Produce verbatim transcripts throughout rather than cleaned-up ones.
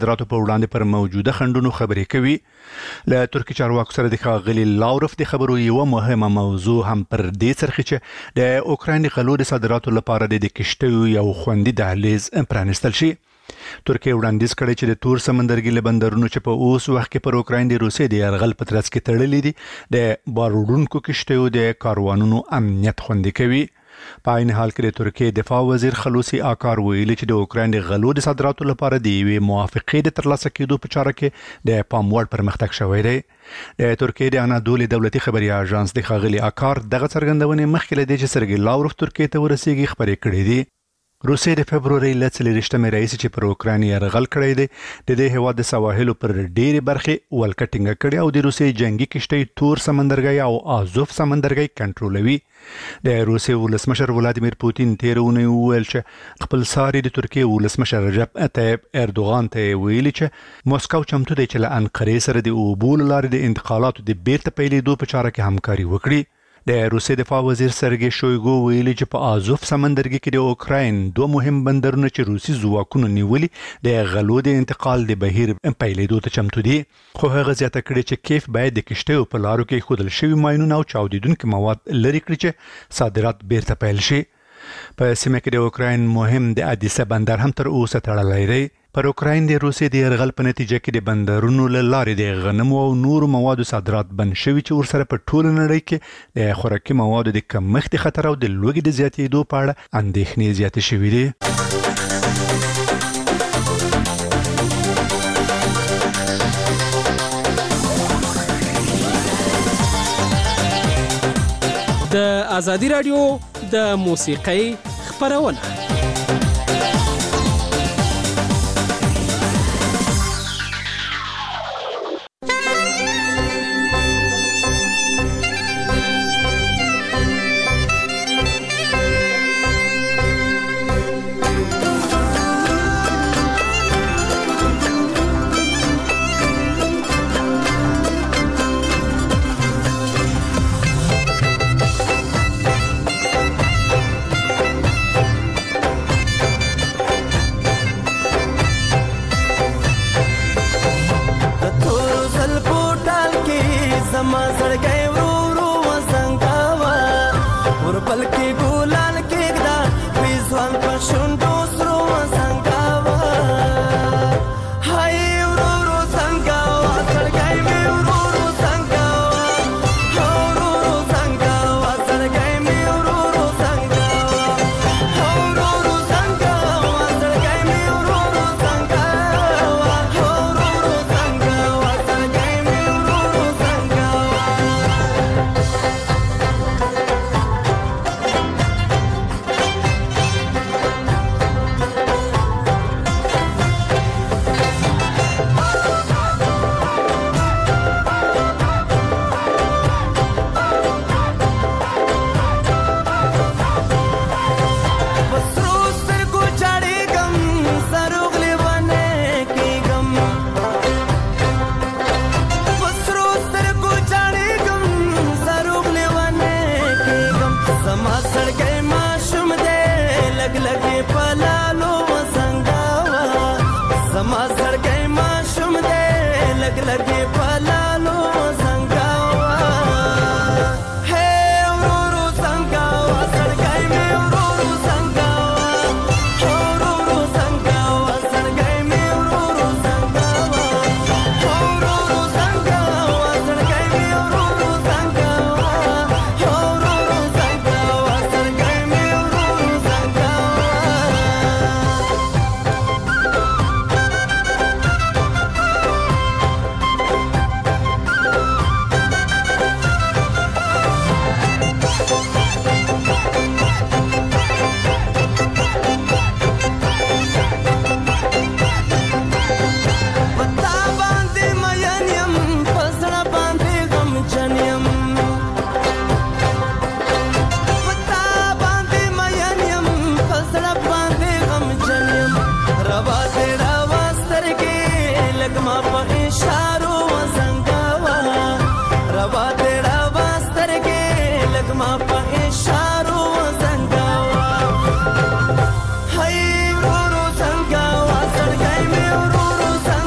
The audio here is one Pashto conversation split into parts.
دراتو په وړاندې پر موجوده خنډونو خبرې کوي. له ترکي چارواکو سره د ښاغلي لاوروف د خبرو یوه مهمه موضوع هم پر دې څرخي چې د اوکراین غلو د صادراتو لپاره د کشتیو یو خوندي دهلیز پرانیستل شي. ترکیه وړاندیز کړی چې د تور سمندرګي له بندرونو چې په اوس وخت کې پر اوکراین د روسیې د یرغل په ترڅ کې تړلي دي د بار وړونکو کشتیو د کاروانونو امنیت خوندي کوي. په عین حال کې د ترکیې دفاع وزیر خلوصي آکار ویلي چې د اوکراین د غلو د صادراتو لپاره د یوې موافقې د ترلاسه کېدو په چاره کې د پام وړ پرمختګ شوی دی. د ترکیې د انادولي دولتي خبري اژانس د ښاغلي آکار دغه څرګندونې مخکې له دې چې سرګي لاوروف ترکیې ته ورسیږي خبرې کړې دي. روسیې د فبرورۍ له څلېرویشتمې راهیسې چې پر اوکراین یرغل کړی دی د دې هېواد د سواحلو پر ډېرې برخې ولکه ټینګه کړې او د روسیې جنګي کشتۍ تور سمندرګی او آزوف سمندرګی کنټرولوي. د روسیې ولسمشر ولادیمیر پوتین تېره اونۍ وویل چې خپلساري د ترکیې ولسمشر رجب طیب اردوغان ته یې ویلي چې موسکو چمتو دی چې له انقرې سره د اوبو له لارې د انتقالاتو د بیرته پیلېدو په چاره کې همکاري وکړي. د روسیې دفاع وزیر سرګي شویګو ویلي چې په آزوف سمندرګي کې د اوکراین دوه مهم بندرونه چې روسي ځواکونو نیولي د غلو د انتقال د بهیر پیلېدو ته چمتو دي. خو هغه زیاته کړې چې کیف باید د کشتیو په لارو کې ښودل شوي ماینونه او چاودېدونکي مواد لرې کړي چې صادرات بیرته پیل شي. په سیمه کې د اوکراین مهم د ادیسه بندر هم تر اوسه تړلی دی. پر اوکراین د روسیې د یرغل په نتیجه کې د بندرونو له لارې د غنمو او نورو موادو صادرات بند شوي چې ورسره په ټوله نړۍ کې د خوراکي موادو د کمښت خطر او د لوږې د زیاتېدو په اړه اندېښنې زیاتې شوي دي. د ازادي راډیو د موسیقۍ خپرونه. Hey, Roro Sanga, Wasar Game, Roro Sanga.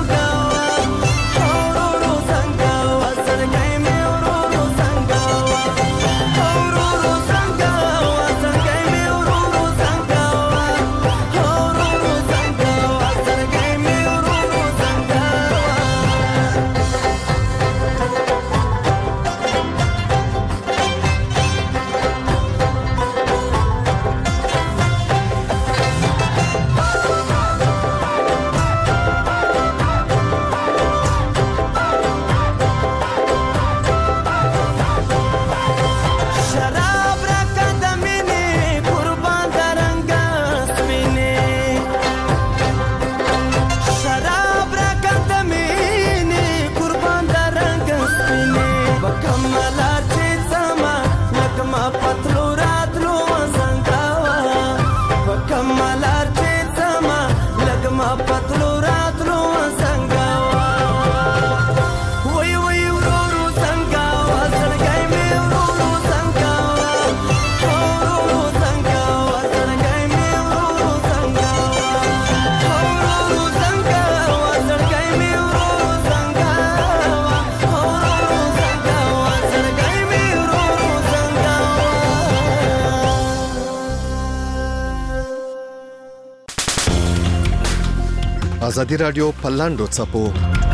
ازادي رادیو پلاندو چپو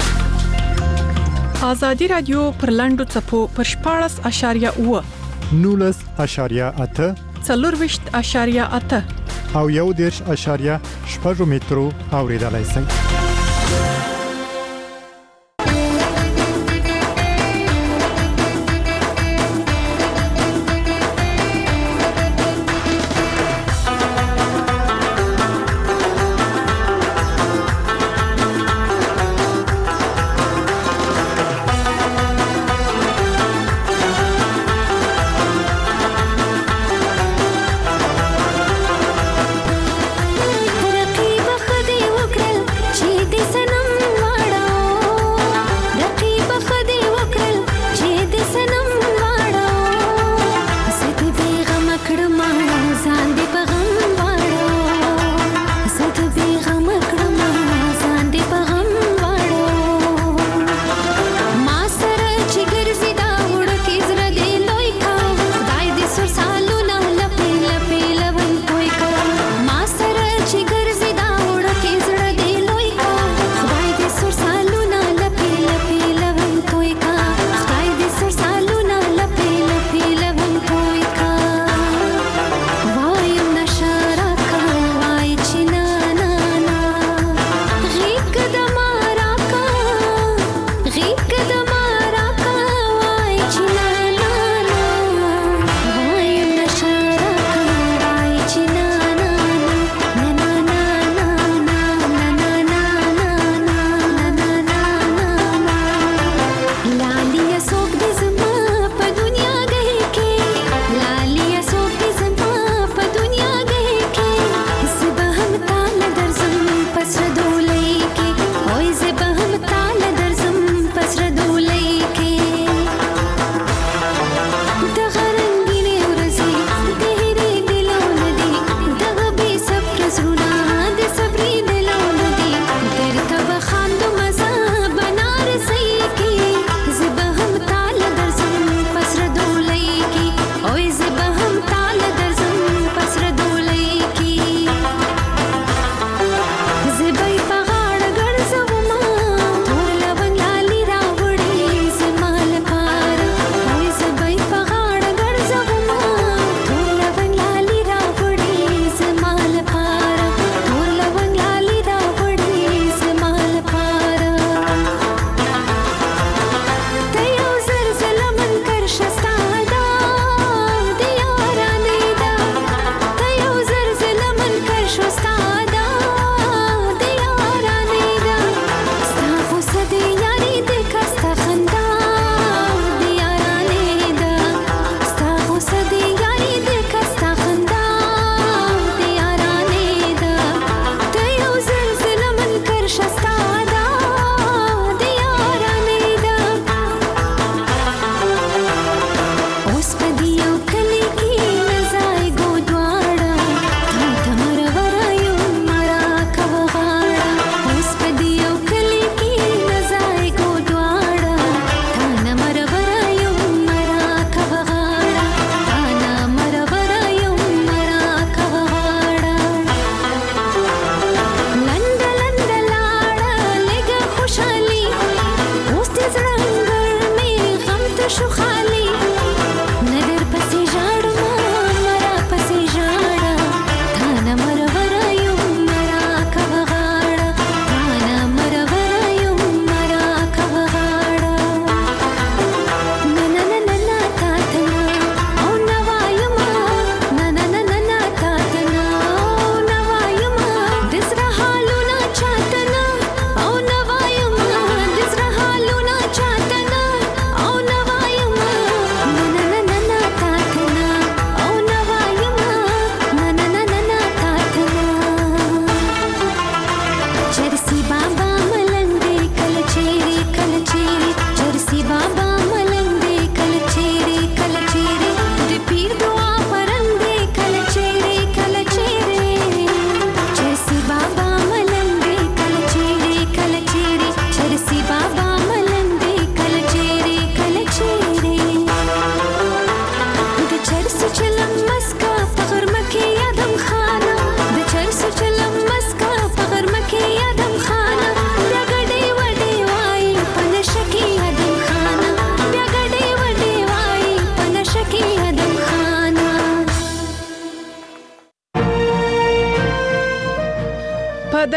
ازادي رادیو پرلاندو چپو پر شپاړس اشاریه اوه نولس اشاریه اته څلورویشت اشاریه اته او یو دیرش اشاریه شپږ مترو اوریدلای شئ.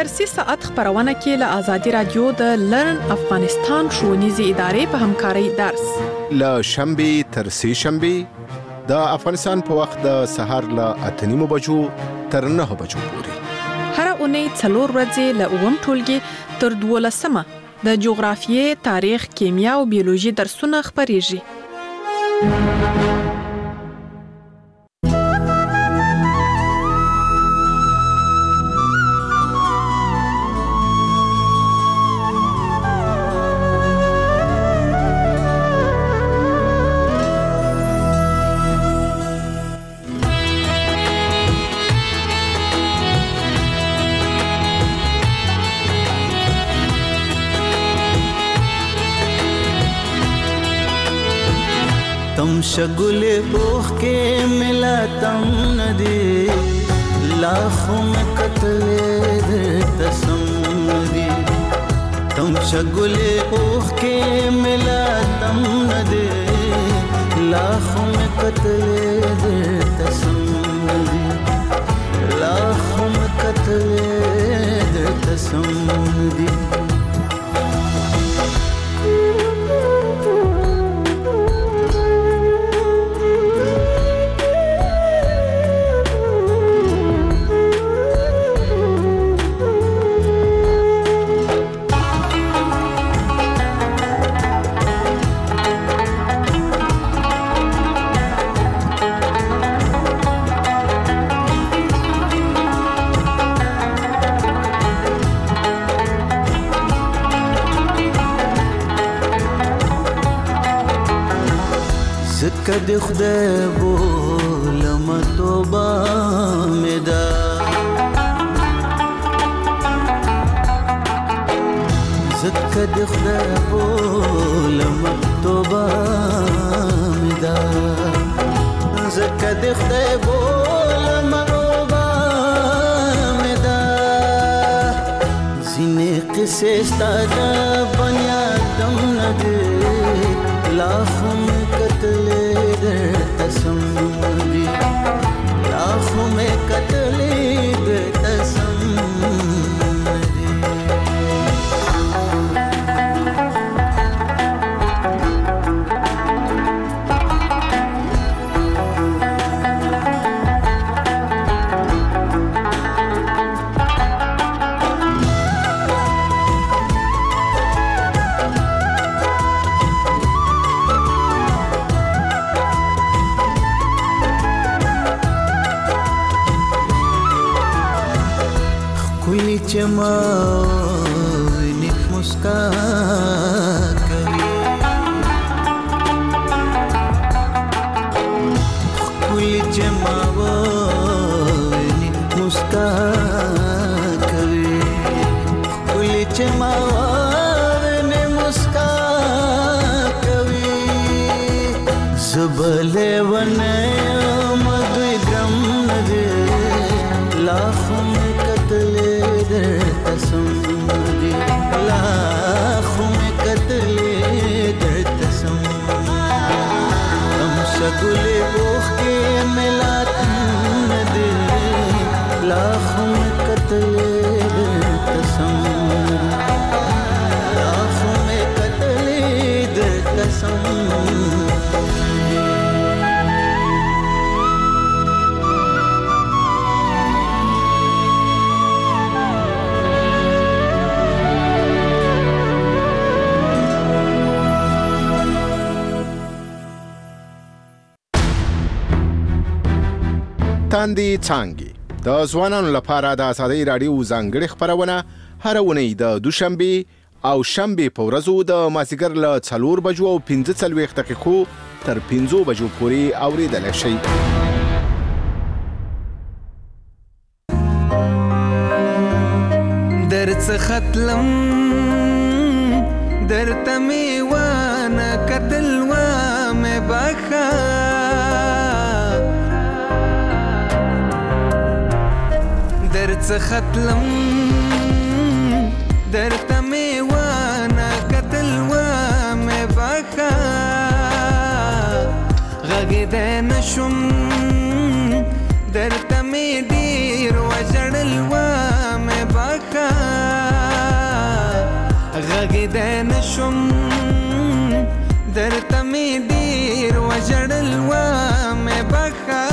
درسي ساعت خبرونه کې له آزادي رادیو د لرن افغانستان ښوونیزې ادارې په همکارۍ درس له شنبه تر سه شنبه د افغانستان په وخت د سهار له اته نیمو بجو تر نه بجو پورې هر اونۍ څلور ورځې له اووم ټولګي تر دولسمه د جغرافیې، تاریخ، کیمیا او بیولوژي درسونه خپریږي. تم شگل بوخ کے ملا تم ندی لاکھوں میں قتل تسم دی تم شگل بوخ کے ملا تم ندی لاکھوں میں قتل تسم دی لاکھوں میں قتل تسم دی کد خدای بولم توبه مدا زکد خدای بولم توبه مدا زکد خدای بولم توبه مدا زینه قصه ستاد بنیادم ندی لاکھوں میں قتل تسم دی لاکھوں میں قتل تسم دی چما نیک مسکان کری کوئی چما نیک مسکان کری کوئی چما نیک مسکان کری زبلے ونه مدوی گرم ندی لاکھوں میں قتل تسم دی لاکھوں میں قتل تسم تم شگل بوخ کے ملا تم دی لاکھوں میں قتل تسم لاکھوں میں قتل تسم تاندې څانګې د ځوانانو لپاره د آزادۍ راډیو ځانګړې خبرونه هر اونۍ د دوشنبه او شنبه په ورځو د مازیګر له څلور بجو او پنځه څلوېښت دقیقو تر پنځو بجو پورې اورېدلی شئ. درڅخه تلم درته مې ونه کتل وامې بخه درڅخه تلم درته مې ونه کتل وامې بخه غږېدی نه شوم درته مې ډېر وژړل وامې بخه غږېدی نشم درته مې ډېر وژړل ومې بخښه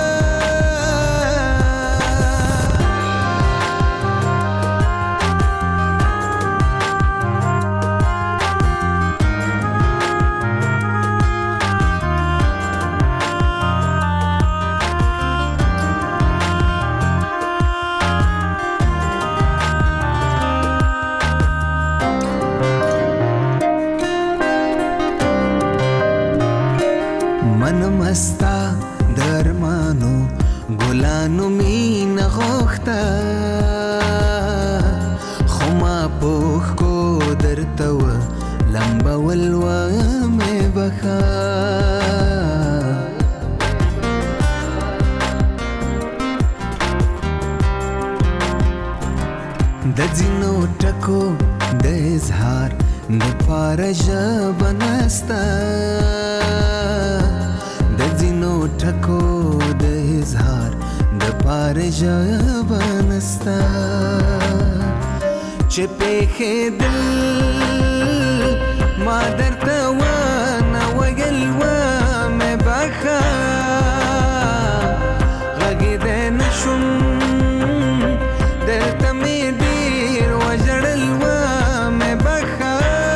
مستا درمانو ګلانو مینه غوښته خو ما پوښ کو درته و لمبول ومې بخښه د ځینو ټکو د اظهار دپاره ژبه نسته د ځینو ټکو د اظهار دپاره ژبه نسته چې پېښېدل ما درته ونه ویل ومې بخښه غږېدی نشم درته مې ډېر وژړل ومې بخښه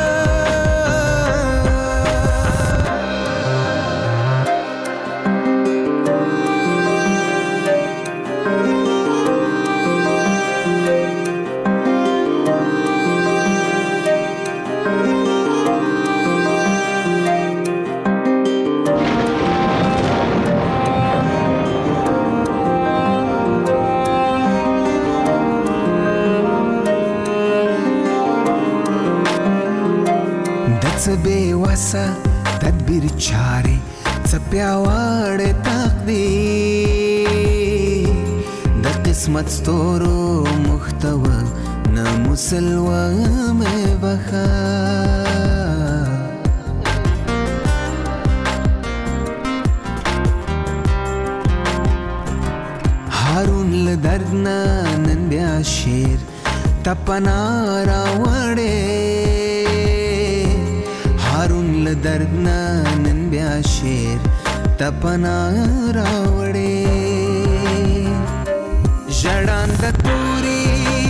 څه بې وسه تدبیر چارې څه پیاوړی تقدیر د قسمت ستورو محتوه نه مسلوه مې بخښه هارون له درد نه نن بیا شعر تپنا راوړې هارون له درد نه نن بیا شعر تپنا راوړې ژړاند توري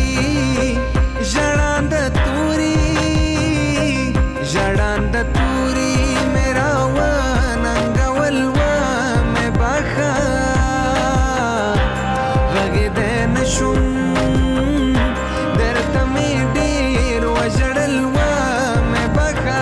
ژړاند توري ژړاند توري مې راوننګول ومې بخښه غږېدی نشم درته مې ډېر وژړل ومې بخښه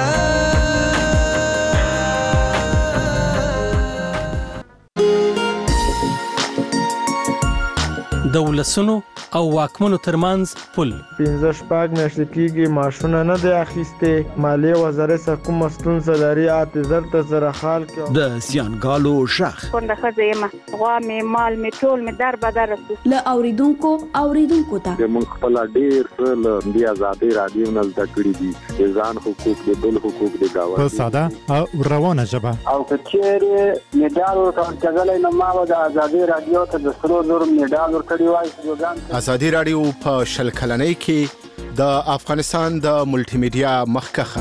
د ولسونو او واکمنو ترمنځ پل پنځه شپږ میاشتې کېږي معاشونه نه دی اخیستې مالیې وزارت څخه کومه ستونزه لري اته زر ته زره خال کې د زیانګالو شخ کونډه ښځه یم غوا مې مال مې ټول مې در بدر رسو له اوریدونکو اوریدونکو ته موږ خپل ډېر څه له دې ازادۍ راډیو نه زده کړي دي د ځان حقوق د بل حقوق د گاونډي په ساده او روانه ژبه او که چیرې میډال ورکړل نو ما د ازادۍ راډیو ته د سرو زر میډال ورکړی وای ازادي راډیو په شل کلنۍ کې د افغانستان د ملټي میډیا مخکخه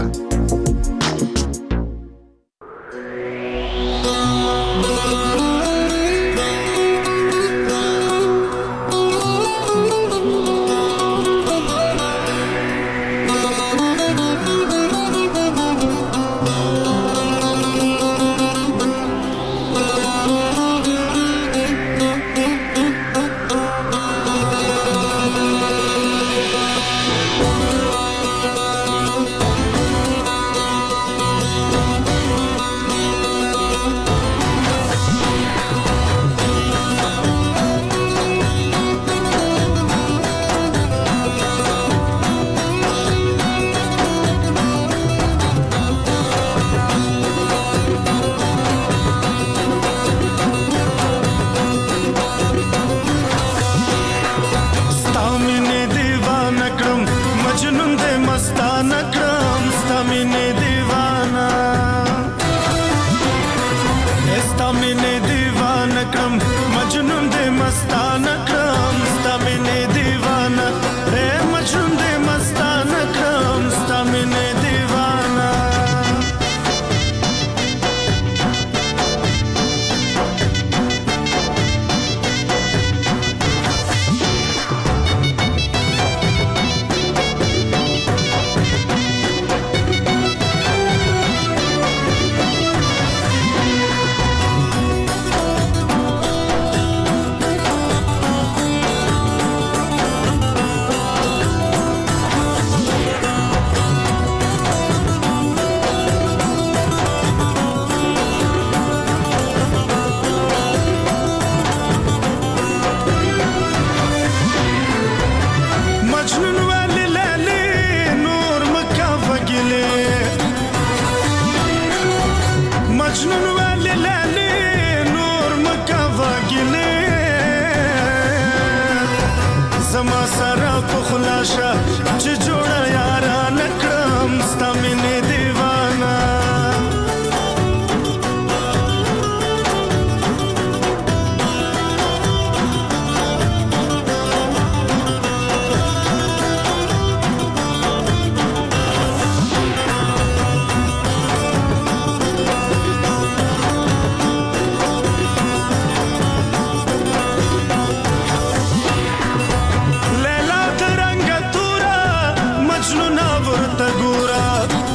ورته ګورا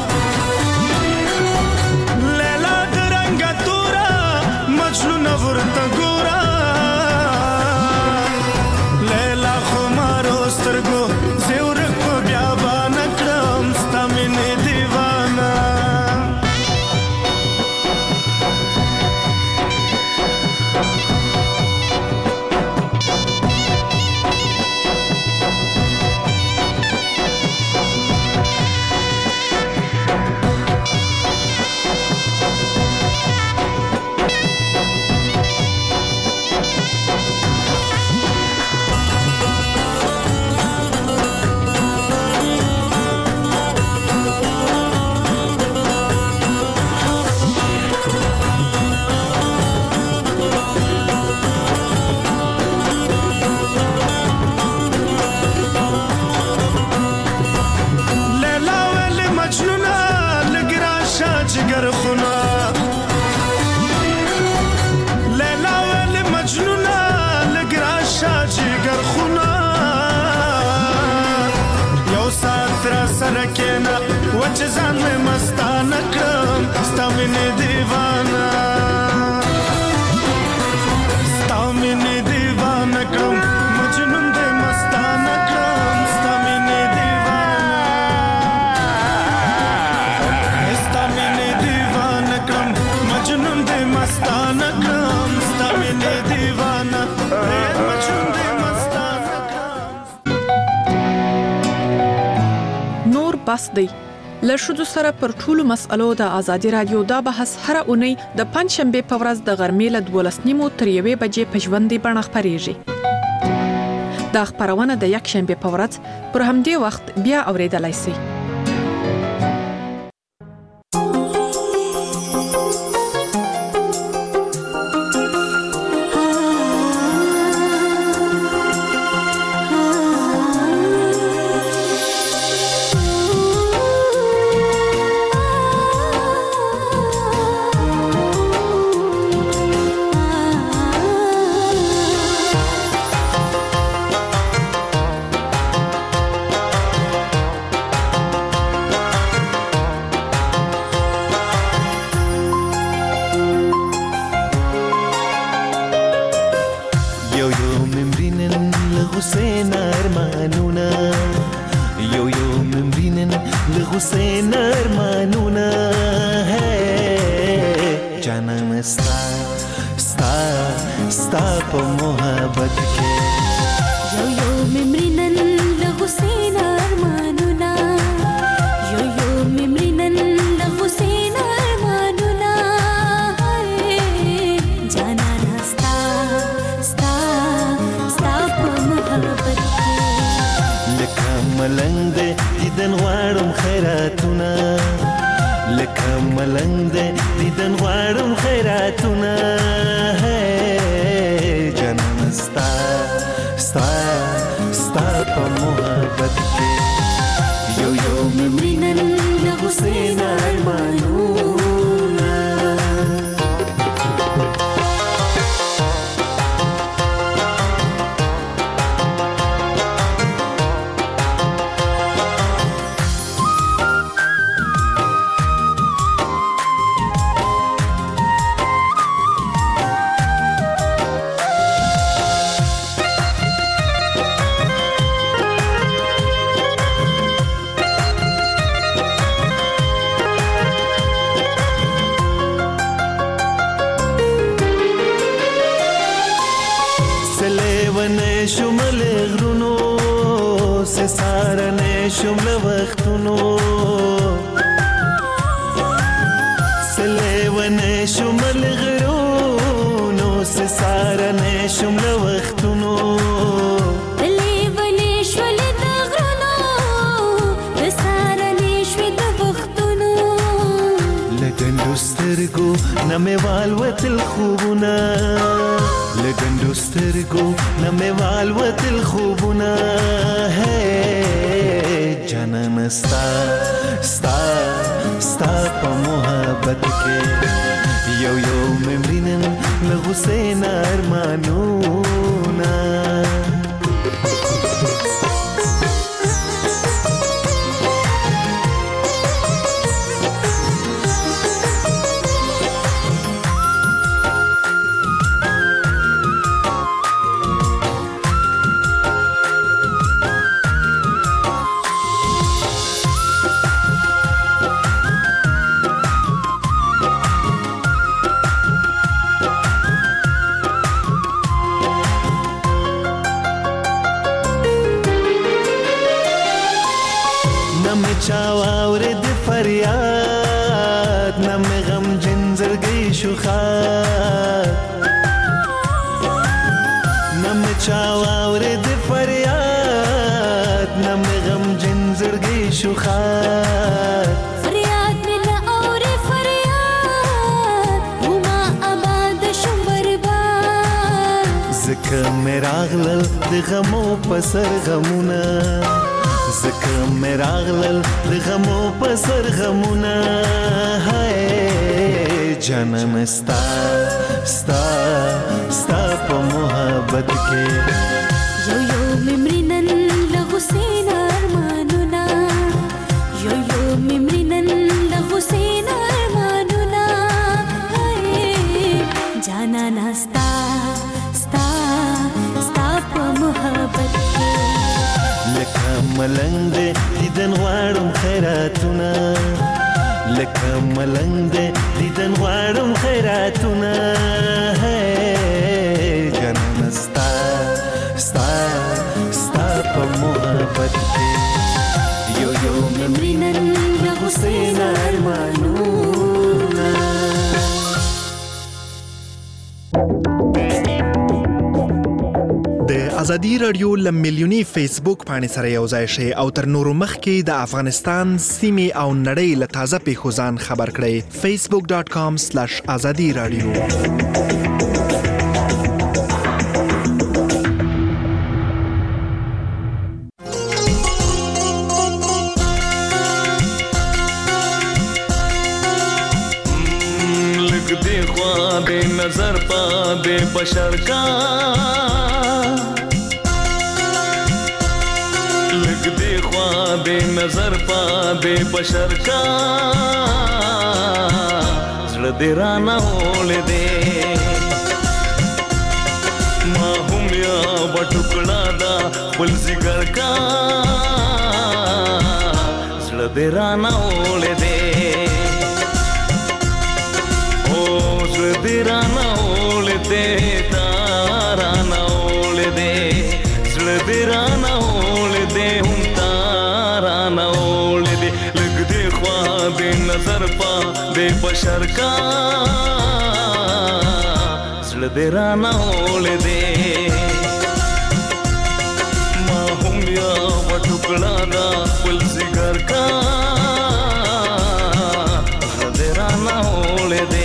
لیلا درنګ تورا مجنون ورته ګورا لیلا خمارو سترګو زیور کو بیا باندې کړم ستامنه دیوانا سرکینا وچ ځان مې مستانه کړم ستا مینې دیوانه ستا مینې دیوانه کړم مجنون دې مستانه کړم ستا مینې دیوانه ستا مینې دیوانه کړم مجنون دې مستانه کړم ستا مینې دیوانه مجنون دې بس دی له ښځو سره پر ټولو مسألو د ازادي رادیو دا بحث هره اونۍ د پنځشنبه په ورځ د غرمې له دولس نیمو تر یوې بجې په ژوندۍ بڼه خپرېږي. دا خپرونه د یکشنبه په ورځ پر همدې وخت بیا اورېدلای شئ. یو یو ممرینن لغسین ارمانونا شو خات نم چاوره د فریاد نم غم جن زړګي شو خات فریاد ملا اور فریاد وما آباد شو برباد زکه مراغلل د غمو پسر غمونه زکه مراغلل د غمو پسر غمونه هاي جانم ستا ستا ستا په محبت کې یو یو ممرنن لغسین ارمانونا یو یو ممرنن لغسین ارمانونا جانا ناستا ستا ستا په محبت کې لکه ملنګ دې دیدن غواړم خیراتونه لکه ملنګ دې دیدن غواړم خیراتونه جانان ستا ستا ستا په محبت کې یو یو ممرینن لغسین ارمانونه د ازادي رادیو لمیلیونی فیسبوک باندې سره یو ځای شي او تر نورو مخکې د افغانستان سیمې او نړۍ له تازه پیښو ځان خبر کړئ facebook dot com slash azadi radio لګ دې خوا دې نظر پا دې بشر کا لګ دې خوا دې نظر پا دې بشر کا زړه دې رانه ولې دې ما هم یا وټکړه دا بل زګر کا زړه دې رانه ولې دې Sledirana ole de tarana ole de Sledirana ole de hum tarana ole de lag de khwa de nazar pa de bashar ka Sledirana ole de ma hum ya vatukla da pul sigar ka Sledirana ole de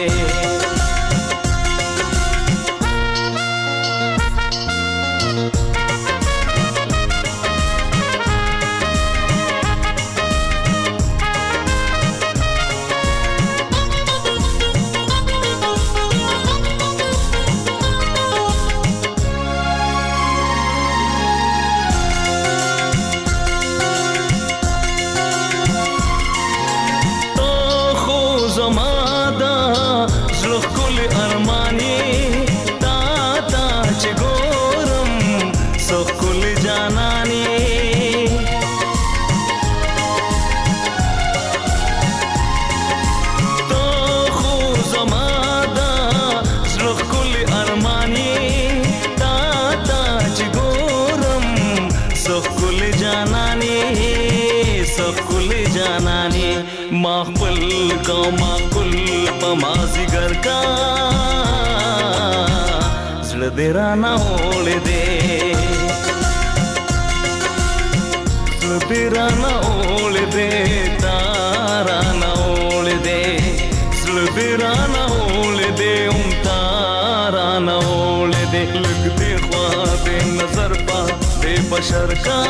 माखबल का माकुल पमाजी घर का ज़लदेराना ओले दे ज़लदेराना ओले दे ताराना ओले दे ज़लदेराना ओले दे उम ताराना ओले दे लगते ख्वाबे नजर पा दे बशर का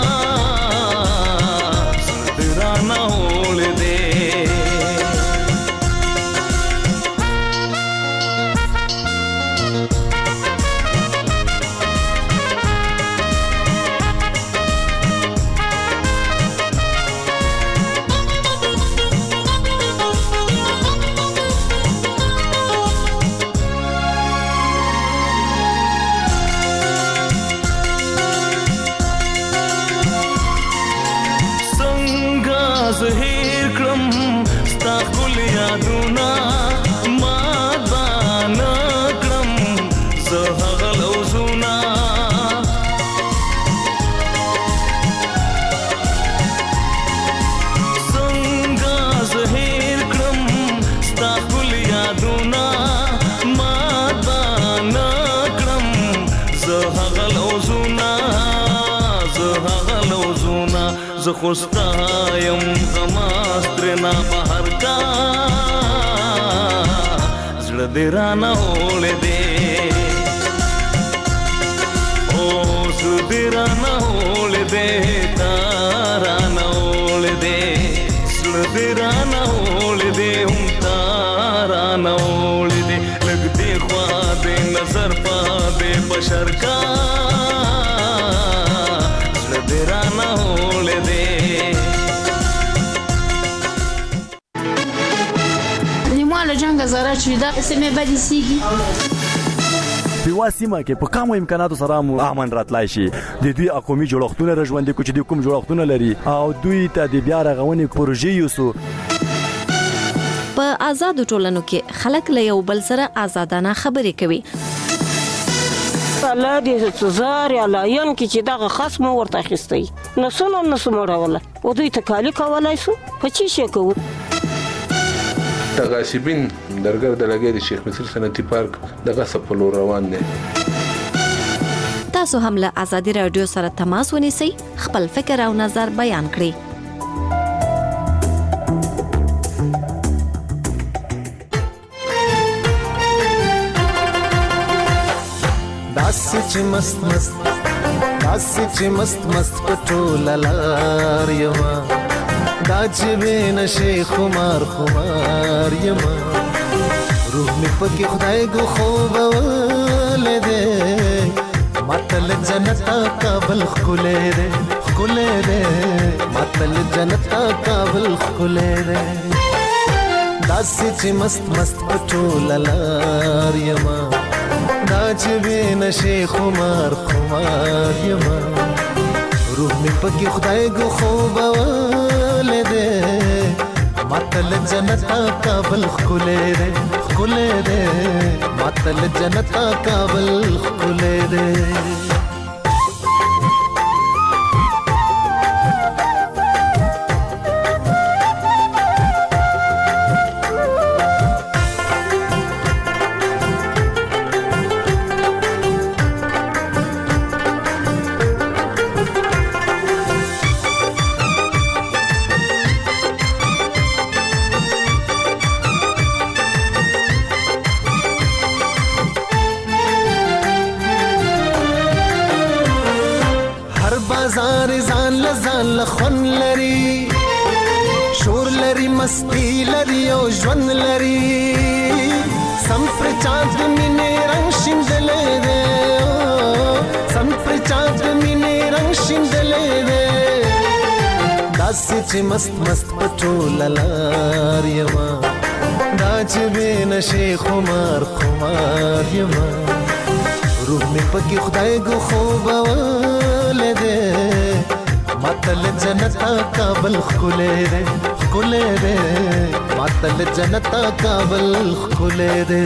ज़लदेराना ओले दे ظهیر کړم ستا ښکل یادونه ما ځان کړم زه هغه لوظونه څنګه ظهیر کړم ستا ښکل یادونه زخستایم غماسترنا بهر کا زړه دې رانه اولې دې او زړه دې رانه اولې دې تا رانه اولې دې زړه دې رانه اولې دې هم تا رانه اولې دې لږ دې خوا دې نظر پا دې بشر کا زړه دې رانه اولې دې نیمواله جنګ زاره چې دا سمې بدې سیږي په واسمه کې په کومو امکاناتو سره مو امن راتلای شي د دوی اقومي جوړښتونه رژوندې کو چې د کوم جوړښتونه لري او دوی ته د بیا رغونې پروژې یوسو په آزادو ټولنو کې خلک له یو بل سره آزادانه خبرې کوي الله دې زار یا لاین کې چې دغه خصم ورته اخیستی نسونه نسموړوله او دوی ته کالی کولای سو په چی شي کوو تغاسبین درګر د لګې د شیخ مصر صنعتي پارک دغه سپلو روان دي تاسو هم له آزادي رادیو سره تماس ونیسئ خپل فکر او نظر بیان کړئ داسې چې مست مست داسې چې مست مست پټول لار یما دا چې بین شي خمار خمار یما روح می پکې خدای ګو خوب ولده ماتل جنت قابل خلې ده خلې ده ماتل جنت قابل خلې ده داسې چې مست مست پټول لار یما دا چې بین شي خمار خمار یما روح می پکې خدای ګو خوب ولده ماتل جنت قابل خلې ده خلې ده ماتل جنت قابل خلې ده لخون لري شور لري مستی لري او ژوند لري سم پر چاند مینې رنگ شیندلې ده سم پر چاند مینې رنگ شیندلې ده داسې چې مست مست پټول لار یما دا چې بین شي خمار خمار یما روح می پکې خدای ګو خوب ولده ماتل جنت قابل خلې ده خلې ده ماتل جنت قابل خلې ده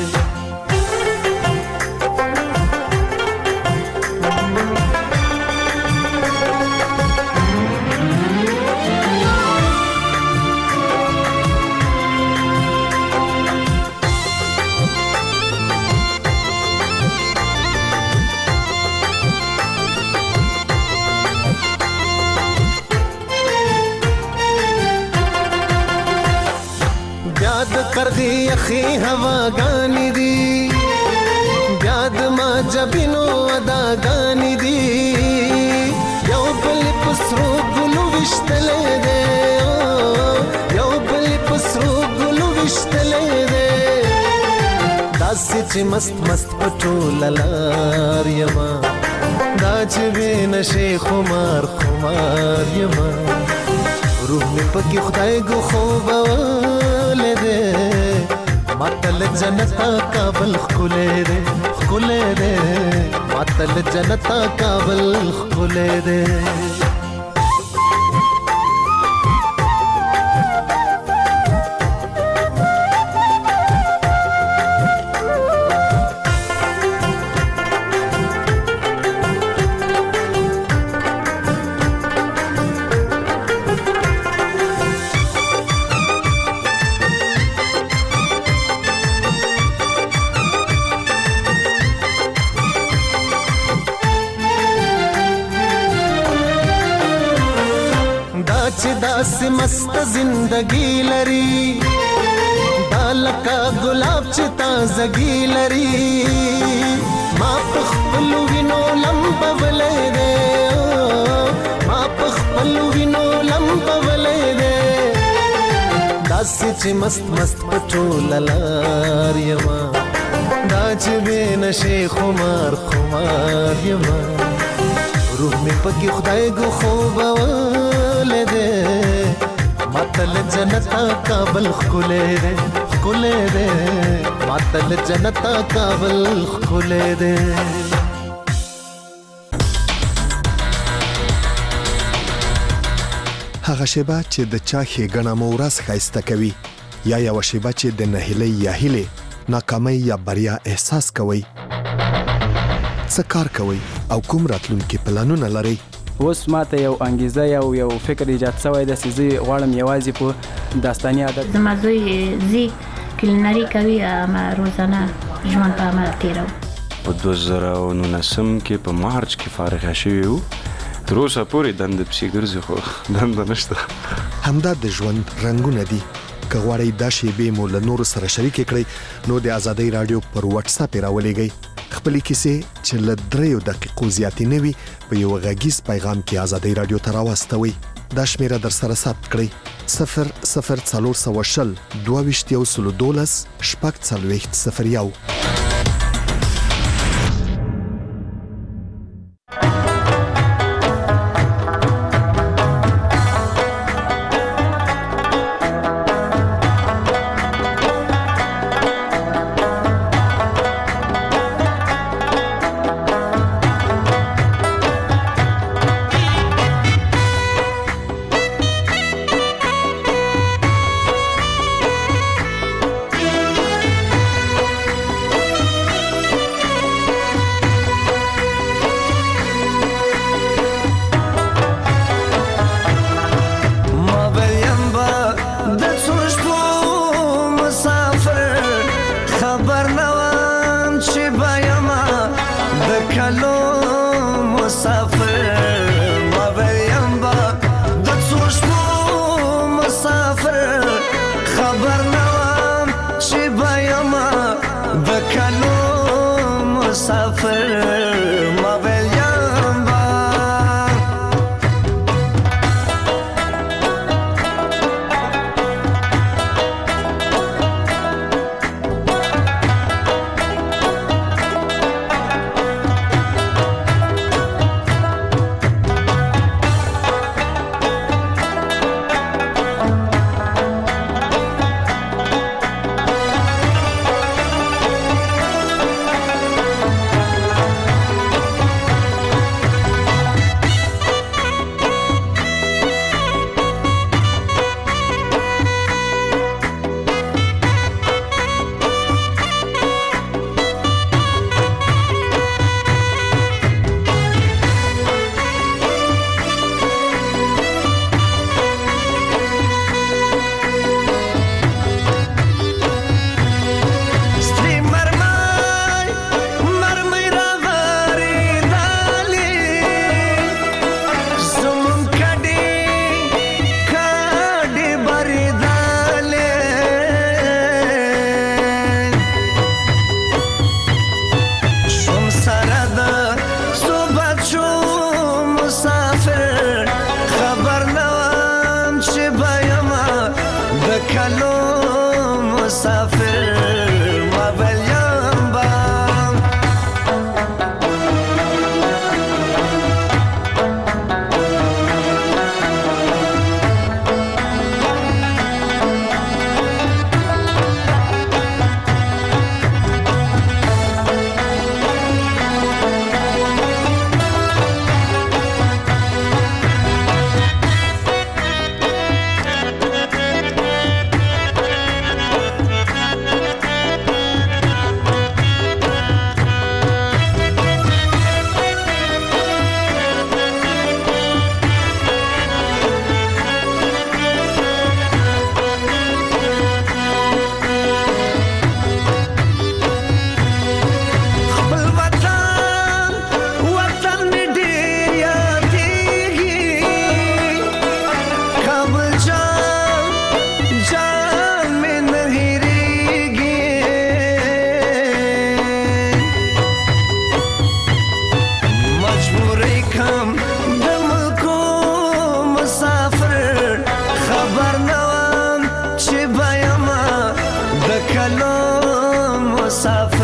کرغی اخی ہوا گانی دی بیاد ما جبینو ادا گانی دی یو بل پسرو گلو وشتلے دے یو بل پسرو گلو وشتلے دے داسی چی مست مست پټول لار یما دا چې بین شي خمار خمار یما روح می پکې خدای ګو خوب ولده ماتل جنت قابل خلې ده خلې ده ماتل جنت قابل خلې ده مست زندگی لري دالکا گلاب چې تازگی لري ما په خپل وینو لمبولې ده ما په خپل وینو لمبولې ده داسې چې مست مست پټول لار یما دا چې به نشي خمار خمار یما روح می پکې خدای کو خوب ولده ماتل جنتا کابل خولې ده خولې ده ماتل جنتا کابل خولې ده هغه شیبه چې د چا ښېګڼه مو ورځ ښایسته کوي یا یوه شیبه چې د نهیلۍ یا هیلې ناکامۍ یا بریا احساس کوئ څه کار کوئ او کوم راتلونکي پلانونه لرئ اوس ماته یو انګیزه یو یو فکر ایجاد شوی دی چې زه غواړم یوازې په داستاني عادت زما زوی زی کلینري کوي اما روزانه ژوند په عمل تېروم په دوه زره او نولسم کې په مارچ کې فارغه شوي وو تر اوسه پورې دنده پسې ګرځي خو دنده نشته همدا د ژوند رنګونه دي که غواړئ دا شیبې مو له نورو سره شریکې کړئ نو د ازادۍ راډیو پر واتساپ یې راولېږئ خپلې کیسې چې له دریو دقیقو زیاتې نه وي په یو غږیز پیغام کې ازادۍ راډیو ته راواستوئ دا شمیره در سره ثبت کړئ صفر صفر څلور سوه شل دوه ویشت یو سلو دولس شپږ څلوېښت صفر یو خبر نوم چې بیاما د کلو مسافر